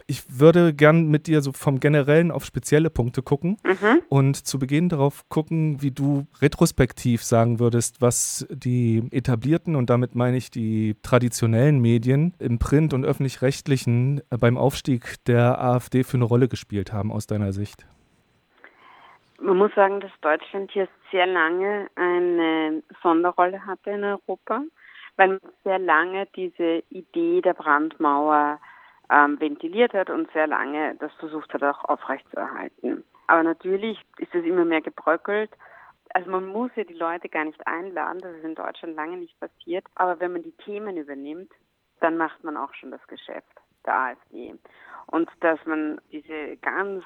Ich würde gern mit dir so vom Generellen auf spezielle Punkte gucken Mhm. und zu Beginn darauf gucken, wie du retrospektiv sagen würdest, was die etablierten, und damit meine ich die traditionellen Medien im Print- und öffentlich-rechtlichen beim Aufstieg der AfD für eine Rolle gespielt haben aus deiner Sicht. Man muss sagen, dass Deutschland hier sehr lange eine Sonderrolle hatte in Europa, weil man sehr lange diese Idee der Brandmauer ventiliert hat und sehr lange das versucht hat, auch aufrechtzuerhalten. Aber natürlich ist es immer mehr gebröckelt. Also man muss ja die Leute gar nicht einladen, das ist in Deutschland lange nicht passiert. Aber wenn man die Themen übernimmt, dann macht man auch schon das Geschäft der AfD. Und dass man diese ganz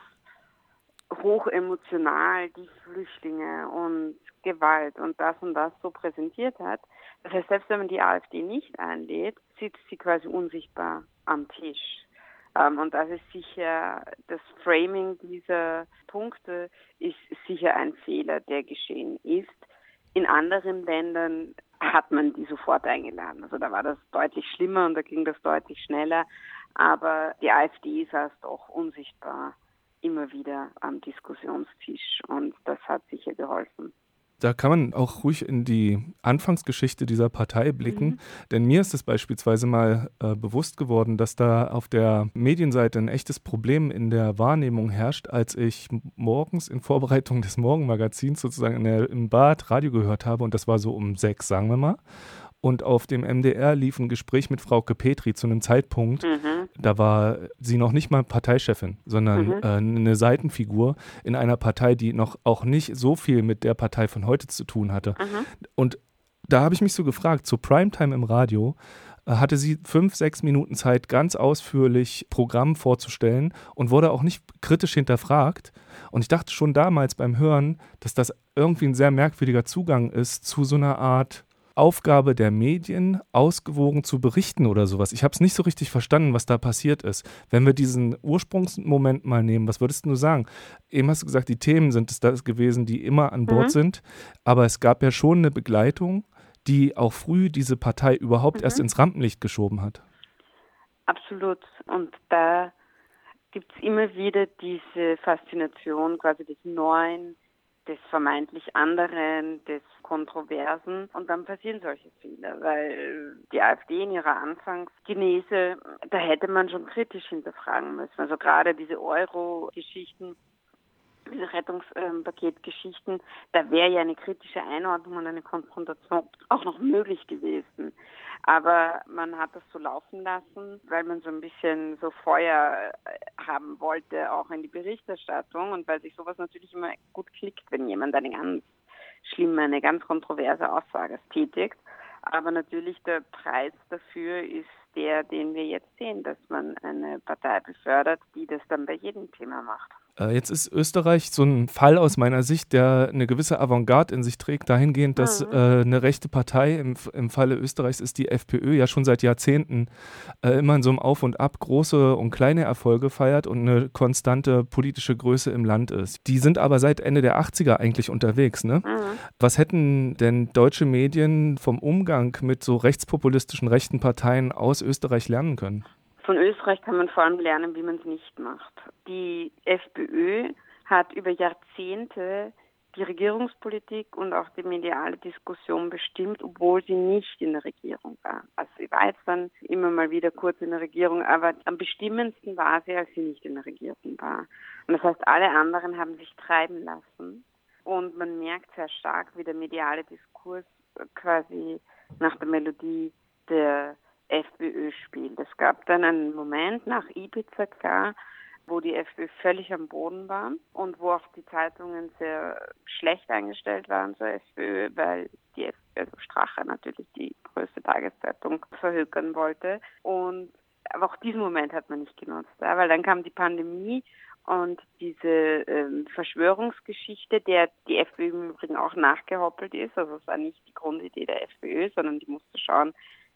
hochemotional die Flüchtlinge und Gewalt und das so präsentiert hat. Das heißt, selbst wenn man die AfD nicht einlädt, sitzt sie quasi unsichtbar am Tisch. Und das ist sicher, das Framing dieser Punkte ist sicher ein Fehler, der geschehen ist. In anderen Ländern hat man die sofort eingeladen. Also da war das deutlich schlimmer und da ging das deutlich schneller. Aber die AfD saß doch unsichtbar immer wieder am Diskussionstisch und das hat sicher geholfen. Da kann man auch ruhig in die Anfangsgeschichte dieser Partei blicken, denn mir ist es beispielsweise mal bewusst geworden, dass da auf der Medienseite ein echtes Problem in der Wahrnehmung herrscht, als ich morgens in Vorbereitung des Morgenmagazins sozusagen im Bad Radio gehört habe, und das war so um 6, sagen wir mal. Und auf dem MDR lief ein Gespräch mit Frauke Petry zu einem Zeitpunkt, da war sie noch nicht mal Parteichefin, sondern eine Seitenfigur in einer Partei, die noch auch nicht so viel mit der Partei von heute zu tun hatte. Und da habe ich mich so gefragt, zur Primetime im Radio hatte sie 5, 6 Minuten Zeit, ganz ausführlich Programm vorzustellen und wurde auch nicht kritisch hinterfragt. Und ich dachte schon damals beim Hören, dass das irgendwie ein sehr merkwürdiger Zugang ist zu so einer Art Aufgabe der Medien, ausgewogen zu berichten oder sowas. Ich habe es nicht so richtig verstanden, was da passiert ist. Wenn wir diesen Ursprungsmoment mal nehmen, was würdest du sagen? Eben hast du gesagt, die Themen sind es das gewesen, die immer an Bord sind. Aber es gab ja schon eine Begleitung, die auch früh diese Partei überhaupt erst ins Rampenlicht geschoben hat. Absolut. Und da gibt es immer wieder diese Faszination quasi des Neuen, des vermeintlich anderen, des Kontroversen. Und dann passieren solche Fehler, weil die AfD in ihrer Anfangsgenese, da hätte man schon kritisch hinterfragen müssen. Also gerade diese Euro-Geschichten, diese Rettungspaketgeschichten, da wäre ja eine kritische Einordnung und eine Konfrontation auch noch möglich gewesen. Aber man hat das so laufen lassen, weil man so ein bisschen so Feuer haben wollte, auch in die Berichterstattung und weil sich sowas natürlich immer gut klickt, wenn jemand eine ganz kontroverse Aussage tätigt. Aber natürlich der Preis dafür ist der, den wir jetzt sehen, dass man eine Partei befördert, die das dann bei jedem Thema macht. Jetzt ist Österreich so ein Fall aus meiner Sicht, der eine gewisse Avantgarde in sich trägt, dahingehend, dass eine rechte Partei, im Falle Österreichs ist die FPÖ, ja schon seit Jahrzehnten immer in so einem Auf und Ab große und kleine Erfolge feiert und eine konstante politische Größe im Land ist. Die sind aber seit Ende der 80er eigentlich unterwegs, ne? Was hätten denn deutsche Medien vom Umgang mit so rechtspopulistischen rechten Parteien aus Österreich lernen können? Von Österreich kann man vor allem lernen, wie man es nicht macht. Die FPÖ hat über Jahrzehnte die Regierungspolitik und auch die mediale Diskussion bestimmt, obwohl sie nicht in der Regierung war. Also sie war jetzt dann immer mal wieder kurz in der Regierung, aber am bestimmendsten war sie, als sie nicht in der Regierung war. Und das heißt, alle anderen haben sich treiben lassen. Und man merkt sehr stark, wie der mediale Diskurs quasi nach der Melodie der FPÖ spielt. Es gab dann einen Moment nach Ibiza, klar, wo die FPÖ völlig am Boden war und wo auch die Zeitungen sehr schlecht eingestellt waren zur FPÖ, weil die FPÖ, also Strache natürlich die größte Tageszeitung, verhökern wollte. Aber auch diesen Moment hat man nicht genutzt, ja, weil dann kam die Pandemie und diese Verschwörungsgeschichte, der die FPÖ im Übrigen auch nachgehoppelt ist, also es war nicht die Grundidee der FPÖ, sondern die musste schauen,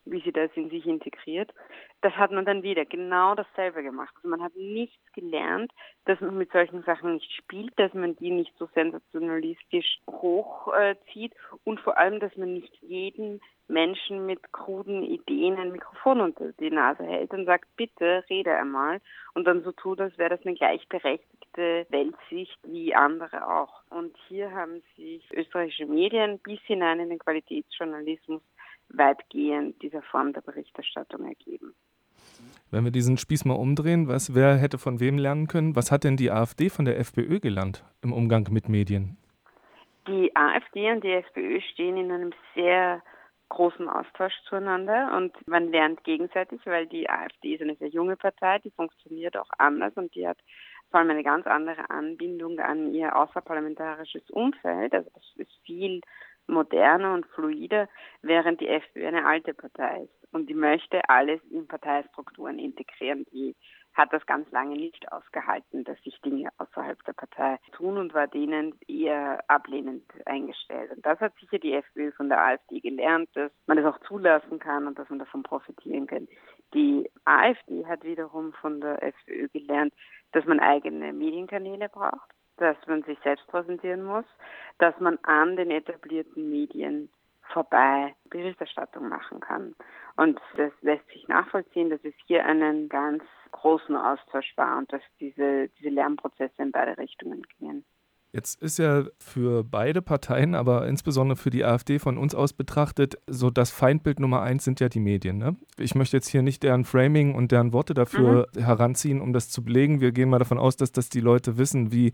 wie sie das in sich integriert. Das hat man dann wieder genau dasselbe gemacht. Also man hat nichts gelernt, dass man mit solchen Sachen nicht spielt, dass man die nicht so sensationalistisch hochzieht und vor allem, dass man nicht jeden Menschen mit kruden Ideen ein Mikrofon unter die Nase hält und sagt, bitte rede einmal und dann so tut, als wäre das eine gleichberechtigte Weltsicht wie andere auch. Und hier haben sich österreichische Medien bis hinein in den Qualitätsjournalismus weitgehend dieser Form der Berichterstattung ergeben. Wenn wir diesen Spieß mal umdrehen, wer hätte von wem lernen können? Was hat denn die AfD von der FPÖ gelernt im Umgang mit Medien? Die AfD und die FPÖ stehen in einem sehr großen Austausch zueinander und man lernt gegenseitig, weil die AfD ist eine sehr junge Partei, die funktioniert auch anders und die hat vor allem eine ganz andere Anbindung an ihr außerparlamentarisches Umfeld. Also das ist viel moderner und fluider, während die FPÖ eine alte Partei ist und die möchte alles in Parteistrukturen integrieren. Die hat das ganz lange nicht ausgehalten, dass sich Dinge außerhalb der Partei tun und war denen eher ablehnend eingestellt. Und das hat sicher die FPÖ von der AfD gelernt, dass man das auch zulassen kann und dass man davon profitieren kann. Die AfD hat wiederum von der FPÖ gelernt, dass man eigene Medienkanäle braucht, dass man sich selbst präsentieren muss, dass man an den etablierten Medien vorbei Berichterstattung machen kann. Und das lässt sich nachvollziehen, dass es hier einen ganz großen Austausch war und dass diese Lernprozesse in beide Richtungen gingen. Jetzt ist ja für beide Parteien, aber insbesondere für die AfD von uns aus betrachtet, so das Feindbild Nummer 1 sind ja die Medien. Ne? Ich möchte jetzt hier nicht deren Framing und deren Worte dafür heranziehen, um das zu belegen. Wir gehen mal davon aus, dass das die Leute wissen, wie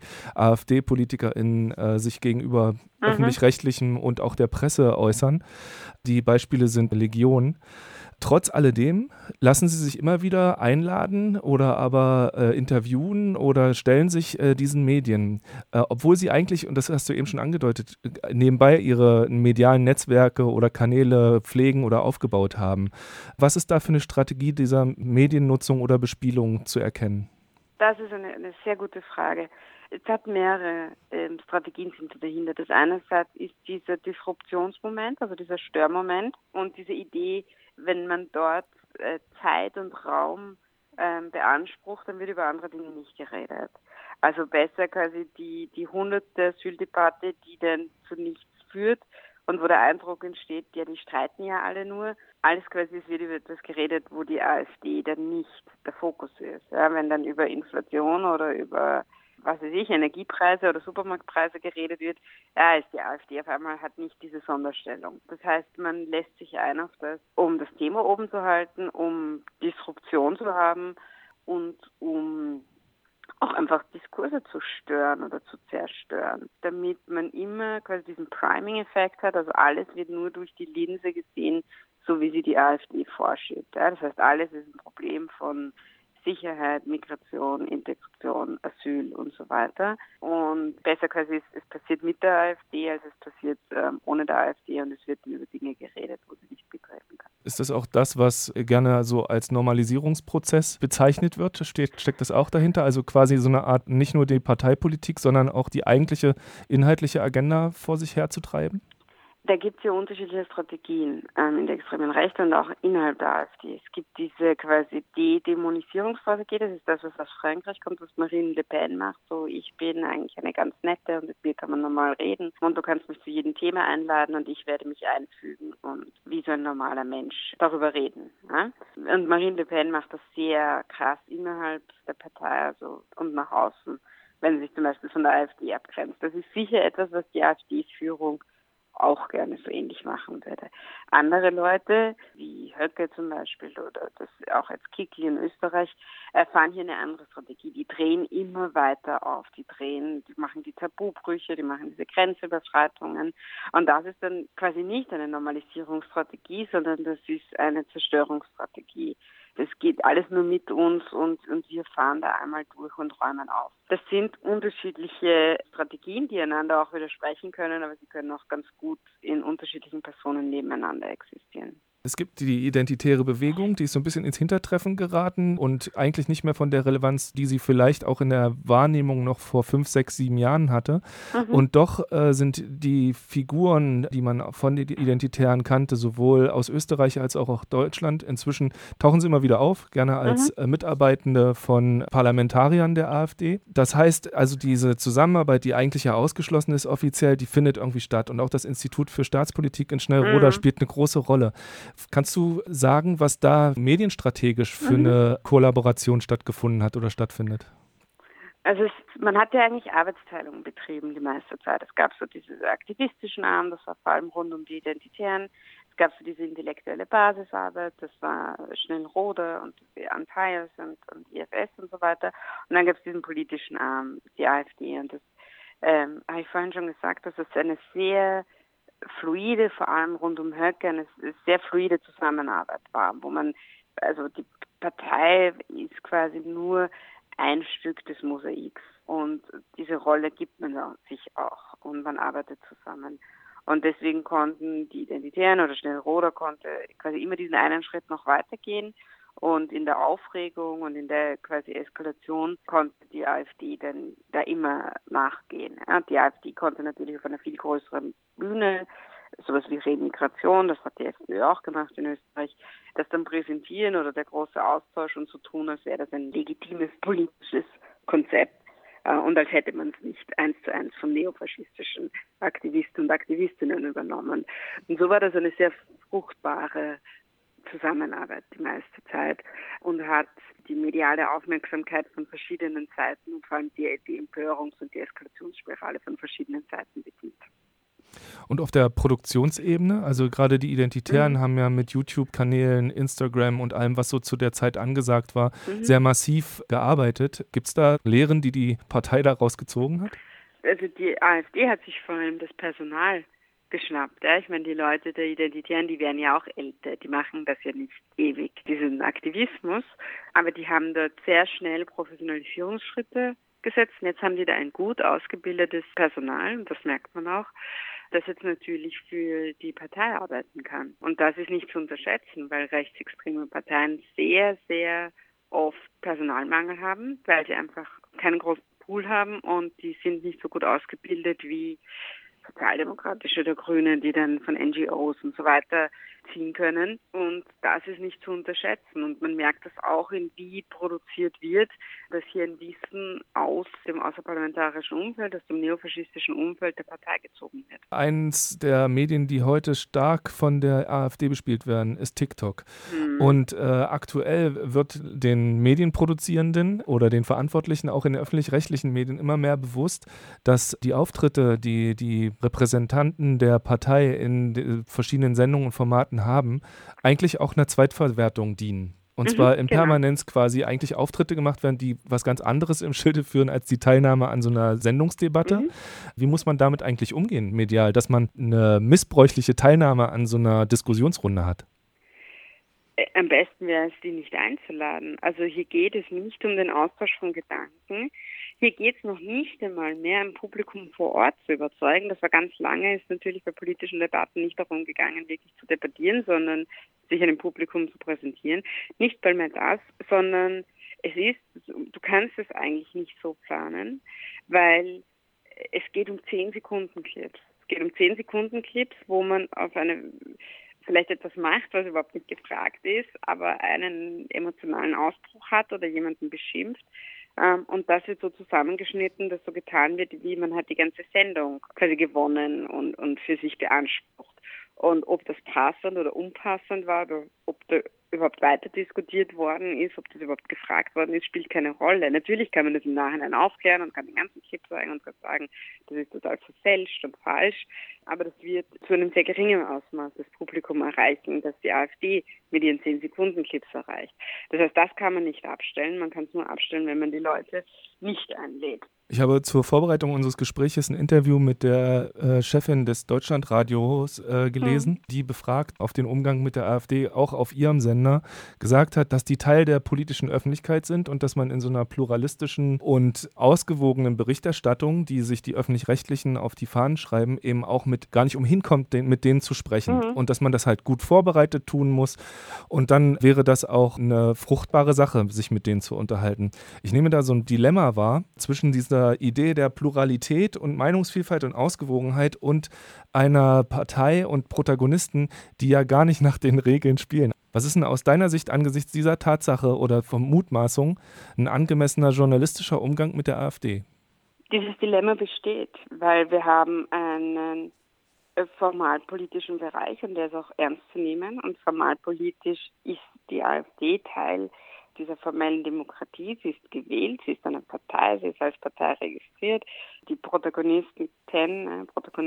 AfD-PolitikerInnen sich gegenüber öffentlich-rechtlichem und auch der Presse äußern. Die Beispiele sind Legion. Trotz alledem lassen sie sich immer wieder einladen oder aber interviewen oder stellen sich diesen Medien, obwohl sie eigentlich, und das hast du eben schon angedeutet, nebenbei ihre medialen Netzwerke oder Kanäle pflegen oder aufgebaut haben. Was ist da für eine Strategie dieser Mediennutzung oder Bespielung zu erkennen? Das ist eine sehr gute Frage. Es hat mehrere Strategien sind dahinter. Das einerseits ist dieser Disruptionsmoment, also dieser Störmoment und diese Idee, wenn man dort Zeit und Raum beansprucht, dann wird über andere Dinge nicht geredet. Also besser quasi die 100. Asyldebatte, die dann zu nichts führt und wo der Eindruck entsteht, ja, die streiten ja alle nur. Alles quasi, es wird über etwas geredet, wo die AfD dann nicht der Fokus ist. Ja, wenn dann über Inflation oder über was weiß ich, Energiepreise oder Supermarktpreise geredet wird, ist die AfD auf einmal hat nicht diese Sonderstellung. Das heißt, man lässt sich ein auf das, um das Thema oben zu halten, um Disruption zu haben und um auch einfach Diskurse zu stören oder zu zerstören, damit man immer quasi diesen Priming-Effekt hat, also alles wird nur durch die Linse gesehen, so wie sie die AfD vorschiebt. Ja, das heißt, alles ist ein Problem von Sicherheit, Migration, Integration, Asyl und so weiter. Und besser quasi, es passiert mit der AfD, als es passiert ohne der AfD und es wird über Dinge geredet, wo sie nicht betreten kann. Ist das auch das, was gerne so als Normalisierungsprozess bezeichnet wird? Steckt das auch dahinter? Also quasi so eine Art, nicht nur die Parteipolitik, sondern auch die eigentliche inhaltliche Agenda vor sich herzutreiben? Da gibt es ja unterschiedliche Strategien in der extremen Rechte und auch innerhalb der AfD. Es gibt diese quasi De-Dämonisierungsstrategie, das ist das, was aus Frankreich kommt, was Marine Le Pen macht. So, ich bin eigentlich eine ganz nette und mit mir kann man normal reden und du kannst mich zu jedem Thema einladen und ich werde mich einfügen und wie so ein normaler Mensch darüber reden. Ja? Und Marine Le Pen macht das sehr krass innerhalb der Partei also, und nach außen, wenn sie sich zum Beispiel von der AfD abgrenzt. Das ist sicher etwas, was die AfD-Führung auch gerne so ähnlich machen würde. Andere Leute, wie Höcke zum Beispiel oder das auch als Kickl in Österreich, fahren hier eine andere Strategie. Die drehen immer weiter auf. Die machen die Tabubrüche, die machen diese Grenzüberschreitungen. Und das ist dann quasi nicht eine Normalisierungsstrategie, sondern das ist eine Zerstörungsstrategie. Das geht alles nur mit uns und wir fahren da einmal durch und räumen auf. Das sind unterschiedliche Strategien, die einander auch widersprechen können, aber sie können auch ganz gut in unterschiedlichen Personen nebeneinander existieren. Es gibt die identitäre Bewegung, die ist so ein bisschen ins Hintertreffen geraten und eigentlich nicht mehr von der Relevanz, die sie vielleicht auch in der Wahrnehmung noch vor 5, 6, 7 Jahren hatte. Und doch sind die Figuren, die man von den Identitären kannte, sowohl aus Österreich als auch aus Deutschland, inzwischen tauchen sie immer wieder auf, gerne als Mitarbeitende von Parlamentariern der AfD. Das heißt also, diese Zusammenarbeit, die eigentlich ja ausgeschlossen ist offiziell, die findet irgendwie statt. Und auch das Institut für Staatspolitik in Schnellroda spielt eine große Rolle. Kannst du sagen, was da medienstrategisch für eine Kollaboration stattgefunden hat oder stattfindet? Also man hat ja eigentlich Arbeitsteilung betrieben die meiste Zeit. Es gab so diese aktivistischen Arm, das war vor allem rund um die Identitären. Es gab so diese intellektuelle Basisarbeit, das war Schnellroda und die Antaios und IFS und so weiter. Und dann gab es diesen politischen Arm, die AfD. Und das habe ich vorhin schon gesagt, dass es eine sehr fluide, vor allem rund um Höcke, eine sehr fluide Zusammenarbeit war, wo man, also die Partei ist quasi nur ein Stück des Mosaiks und diese Rolle gibt man sich auch und man arbeitet zusammen. Und deswegen konnten die Identitären oder Schnellroda konnte quasi immer diesen einen Schritt noch weitergehen. Und in der Aufregung und in der quasi Eskalation konnte die AfD dann da immer nachgehen. Ja, die AfD konnte natürlich auf einer viel größeren Bühne, sowas wie Remigration, das hat die FPÖ auch gemacht in Österreich, das dann präsentieren oder der große Austausch und so tun, als wäre das ein legitimes politisches Konzept. Und als hätte man es nicht 1:1 von neofaschistischen Aktivisten und Aktivistinnen übernommen. Und so war das eine sehr fruchtbare Zusammenarbeit die meiste Zeit und hat die mediale Aufmerksamkeit von verschiedenen Seiten und vor allem die Empörungs- und die Eskalationsspirale von verschiedenen Seiten bedient. Und auf der Produktionsebene, also gerade die Identitären haben ja mit YouTube-Kanälen, Instagram und allem, was so zu der Zeit angesagt war, sehr massiv gearbeitet. Gibt es da Lehren, die die Partei daraus gezogen hat? Also die AfD hat sich vor allem das Personal geschnappt. Ja? Ich meine, die Leute der Identitären, die werden ja auch älter, die machen das ja nicht ewig, diesen Aktivismus, aber die haben dort sehr schnell Professionalisierungsschritte gesetzt. Und jetzt haben die da ein gut ausgebildetes Personal, und das merkt man auch, das jetzt natürlich für die Partei arbeiten kann. Und das ist nicht zu unterschätzen, weil rechtsextreme Parteien sehr, sehr oft Personalmangel haben, weil sie einfach keinen großen Pool haben und die sind nicht so gut ausgebildet wie Sozialdemokratische oder Grüne, die dann von NGOs und so weiter ziehen können. Und das ist nicht zu unterschätzen. Und man merkt das auch, in wie produziert wird, dass hier ein Wissen aus dem außerparlamentarischen Umfeld, aus dem neofaschistischen Umfeld der Partei gezogen wird. Eins der Medien, die heute stark von der AfD bespielt werden, ist TikTok. Und aktuell wird den Medienproduzierenden oder den Verantwortlichen auch in den öffentlich-rechtlichen Medien immer mehr bewusst, dass die Auftritte, die Repräsentanten der Partei in verschiedenen Sendungen und Formaten haben, eigentlich auch einer Zweitverwertung dienen. Und zwar in Permanenz quasi eigentlich Auftritte gemacht werden, die was ganz anderes im Schilde führen als die Teilnahme an so einer Sendungsdebatte. Wie muss man damit eigentlich umgehen, medial, dass man eine missbräuchliche Teilnahme an so einer Diskussionsrunde hat? Am besten wäre es, die nicht einzuladen. Also hier geht es nicht um den Austausch von Gedanken. Hier geht es noch nicht einmal mehr, ein Publikum vor Ort zu überzeugen. Das war ganz lange, ist natürlich bei politischen Debatten nicht darum gegangen, wirklich zu debattieren, sondern sich einem Publikum zu präsentieren. Nicht mal mehr das, sondern du kannst es eigentlich nicht so planen, weil es geht um 10-Sekunden-Clips. Es geht um 10-Sekunden-Clips, wo man auf vielleicht etwas macht, was überhaupt nicht gefragt ist, aber einen emotionalen Ausbruch hat oder jemanden beschimpft. Und das wird so zusammengeschnitten, dass so getan wird, wie man hat die ganze Sendung quasi gewonnen und für sich beansprucht. Und ob das passend oder unpassend war oder ob da überhaupt weiter diskutiert worden ist, ob das überhaupt gefragt worden ist, spielt keine Rolle. Natürlich kann man das im Nachhinein aufklären und kann den ganzen Clip zeigen und kann sagen, das ist total verfälscht und falsch. Aber das wird zu einem sehr geringen Ausmaß das Publikum erreichen, das die AfD mit ihren 10-Sekunden-Clips erreicht. Das heißt, das kann man nicht abstellen. Man kann es nur abstellen, wenn man die Leute nicht einlädt. Ich habe zur Vorbereitung unseres Gesprächs ein Interview mit der Chefin des Deutschlandradios gelesen, die befragt auf den Umgang mit der AfD auch auf ihrem Sender gesagt hat, dass die Teil der politischen Öffentlichkeit sind und dass man in so einer pluralistischen und ausgewogenen Berichterstattung, die sich die Öffentlich-Rechtlichen auf die Fahnen schreiben, eben auch gar nicht umhin kommt, mit denen zu sprechen. Und dass man das halt gut vorbereitet tun muss. Und dann wäre das auch eine fruchtbare Sache, sich mit denen zu unterhalten. Ich nehme da so ein Dilemma wahr zwischen dieser Idee der Pluralität und Meinungsvielfalt und Ausgewogenheit und einer Partei und Protagonisten, die ja gar nicht nach den Regeln spielen. Was ist denn aus deiner Sicht angesichts dieser Tatsache oder von Mutmaßung ein angemessener journalistischer Umgang mit der AfD? Dieses Dilemma besteht, weil wir haben einen formalpolitischen Bereich und der ist auch ernst zu nehmen. Und formalpolitisch ist die AfD Teil dieser formellen Demokratie. Sie ist gewählt, sie ist eine Partei, sie ist als Partei registriert. Die Protagonistinnen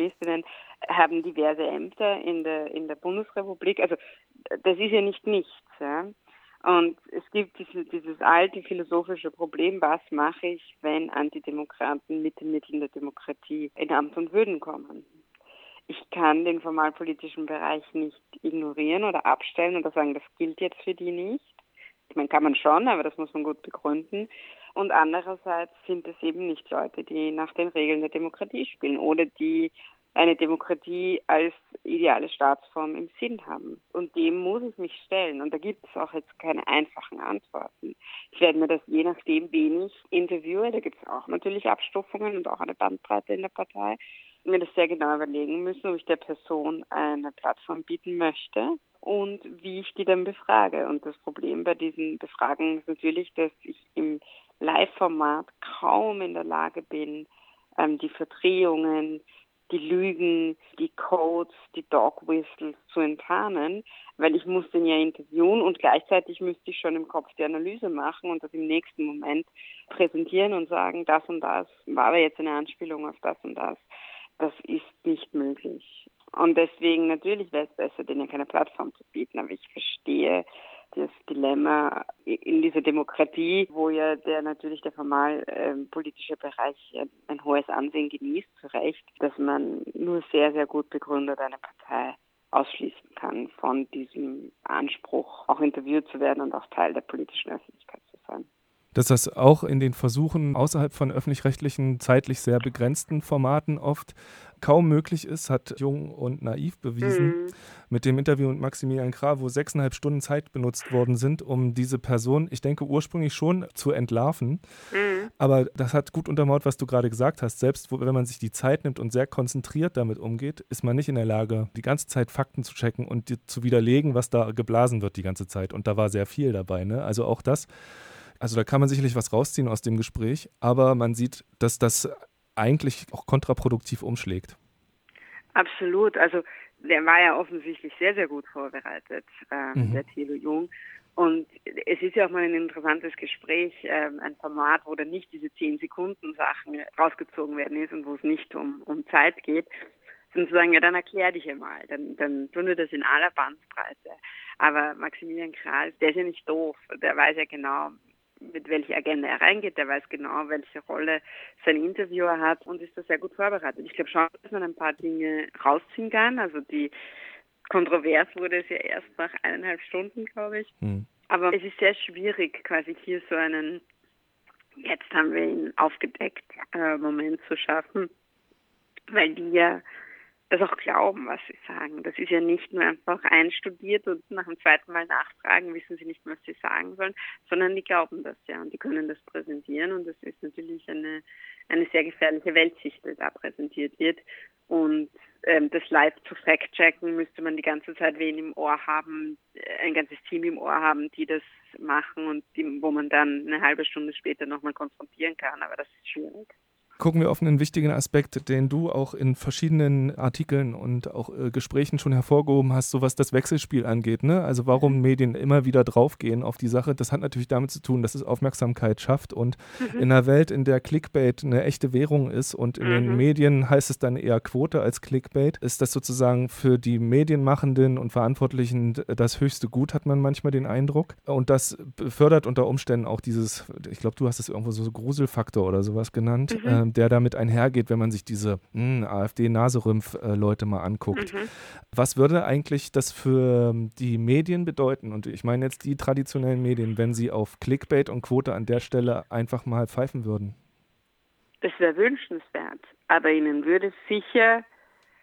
haben diverse Ämter in der Bundesrepublik. Also das ist ja nicht nichts. Ja? Und es gibt dieses alte philosophische Problem, was mache ich, wenn Antidemokraten mit den Mitteln der Demokratie in Amt und Würden kommen? Ich kann den formalpolitischen Bereich nicht ignorieren oder abstellen oder sagen, das gilt jetzt für die nicht. Ich meine, kann man schon, aber das muss man gut begründen. Und andererseits sind es eben nicht Leute, die nach den Regeln der Demokratie spielen oder die eine Demokratie als ideale Staatsform im Sinn haben. Und dem muss ich mich stellen. Und da gibt es auch jetzt keine einfachen Antworten. Ich werde mir das je nachdem, wen ich interviewe, da gibt es auch natürlich Abstufungen und auch eine Bandbreite in der Partei, mir das sehr genau überlegen müssen, ob ich der Person eine Plattform bieten möchte und wie ich die dann befrage. Und das Problem bei diesen Befragungen ist natürlich, dass ich im Live-Format kaum in der Lage bin, die Verdrehungen, die Lügen, die Codes, die Dog Whistles zu enttarnen, weil ich muss den ja interviewen und gleichzeitig müsste ich schon im Kopf die Analyse machen und das im nächsten Moment präsentieren und sagen, das und das war aber jetzt eine Anspielung auf das und das. Das ist nicht möglich. Und deswegen natürlich wäre es besser, denen keine Plattform zu bieten. Aber ich verstehe das Dilemma in dieser Demokratie, wo ja natürlich der formal politische Bereich ein hohes Ansehen genießt, zu Recht, dass man nur sehr, sehr gut begründet eine Partei ausschließen kann von diesem Anspruch, auch interviewt zu werden und auch Teil der politischen Öffentlichkeit zu sein. Dass das auch in den Versuchen außerhalb von öffentlich-rechtlichen, zeitlich sehr begrenzten Formaten oft kaum möglich ist, hat Jung und Naiv bewiesen. Mit dem Interview mit Maximilian Krah, wo 6,5 Stunden Zeit benutzt worden sind, um diese Person, ich denke ursprünglich schon, zu entlarven. Aber das hat gut untermauert, was du gerade gesagt hast. Selbst wenn man sich die Zeit nimmt und sehr konzentriert damit umgeht, ist man nicht in der Lage, die ganze Zeit Fakten zu checken und zu widerlegen, was da geblasen wird die ganze Zeit. Und da war sehr viel dabei, ne? Also auch das. Also da kann man sicherlich was rausziehen aus dem Gespräch, aber man sieht, dass das eigentlich auch kontraproduktiv umschlägt. Absolut. Also der war ja offensichtlich sehr, sehr gut vorbereitet, der Thilo Jung. Und es ist ja auch mal ein interessantes Gespräch, ein Format, wo dann nicht diese 10-Sekunden-Sachen rausgezogen werden ist und wo es nicht um Zeit geht. Und zu sagen, ja, dann erklär dich einmal, dann tun wir das in aller Bandbreite. Aber Maximilian Krah, der ist ja nicht doof, der weiß ja genau, mit welcher Agenda er reingeht, der weiß genau, welche Rolle sein Interviewer hat und ist da sehr gut vorbereitet. Ich glaube schon, dass man ein paar Dinge rausziehen kann. Also die kontrovers wurde es ja erst nach 1,5 Stunden, glaube ich. Aber es ist sehr schwierig, quasi hier so einen, jetzt haben wir ihn aufgedeckt, Moment zu schaffen, weil die ja das auch glauben, was sie sagen. Das ist ja nicht nur einfach einstudiert und nach dem zweiten Mal nachfragen, wissen sie nicht mehr, was sie sagen sollen, sondern die glauben das ja und die können das präsentieren und das ist natürlich eine sehr gefährliche Weltsicht, die da präsentiert wird. Und das live zu fact-checken, müsste man die ganze Zeit wen im Ohr haben, ein ganzes Team im Ohr haben, die das machen und wo man dann eine halbe Stunde später nochmal konfrontieren kann, aber das ist schwierig. Gucken wir auf einen wichtigen Aspekt, den du auch in verschiedenen Artikeln und auch Gesprächen schon hervorgehoben hast, so was das Wechselspiel angeht, ne? Also warum Medien immer wieder draufgehen auf die Sache, das hat natürlich damit zu tun, dass es Aufmerksamkeit schafft und in einer Welt, in der Clickbait eine echte Währung ist und in den Medien heißt es dann eher Quote als Clickbait, ist das sozusagen für die Medienmachenden und Verantwortlichen das höchste Gut, hat man manchmal den Eindruck. Und das befördert unter Umständen auch dieses, ich glaube, du hast es irgendwo so Gruselfaktor oder sowas genannt, der damit einhergeht, wenn man sich diese AfD-Naserümpf-Leute mal anguckt. Was würde eigentlich das für die Medien bedeuten? Und ich meine jetzt die traditionellen Medien, wenn sie auf Clickbait und Quote an der Stelle einfach mal pfeifen würden? Das wäre wünschenswert, aber ihnen würde sicher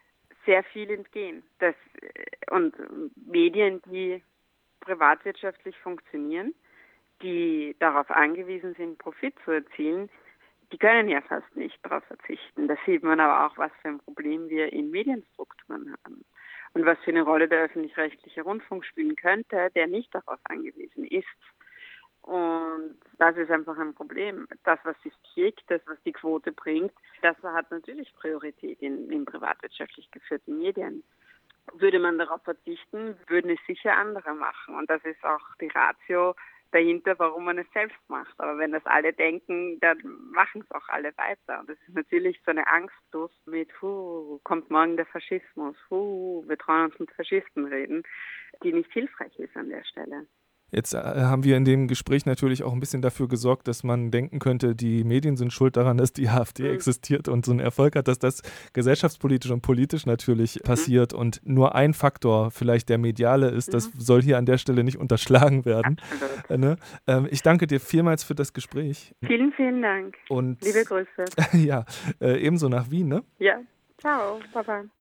sehr viel entgehen. Und Medien, die privatwirtschaftlich funktionieren, die darauf angewiesen sind, Profit zu erzielen, die können ja fast nicht darauf verzichten. Da sieht man aber auch, was für ein Problem wir in Medienstrukturen haben und was für eine Rolle der öffentlich-rechtliche Rundfunk spielen könnte, der nicht darauf angewiesen ist. Und das ist einfach ein Problem. Das, was sich kriegt, das, was die Quote bringt, das hat natürlich Priorität in privatwirtschaftlich geführten Medien. Würde man darauf verzichten, würden es sicher andere machen. Und das ist auch die Ratio dahinter, warum man es selbst macht. Aber wenn das alle denken, dann machen es auch alle weiter. Und das ist natürlich so eine Angstluft mit, kommt morgen der Faschismus, wir trauen uns mit Faschisten reden, die nicht hilfreich ist an der Stelle. Jetzt haben wir in dem Gespräch natürlich auch ein bisschen dafür gesorgt, dass man denken könnte, die Medien sind schuld daran, dass die AfD existiert und so einen Erfolg hat, dass das gesellschaftspolitisch und politisch natürlich passiert und nur ein Faktor vielleicht der mediale ist. Das soll hier an der Stelle nicht unterschlagen werden. Ich danke dir vielmals für das Gespräch. Vielen, vielen Dank. Und liebe Grüße. Ja, ebenso nach Wien, ne? Ja, ciao, baba.